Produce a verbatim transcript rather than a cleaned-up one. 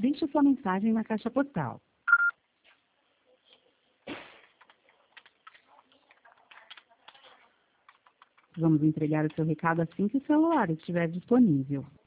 Deixe sua mensagem na caixa postal. Vamos entregar o seu recado assim que o celular estiver disponível.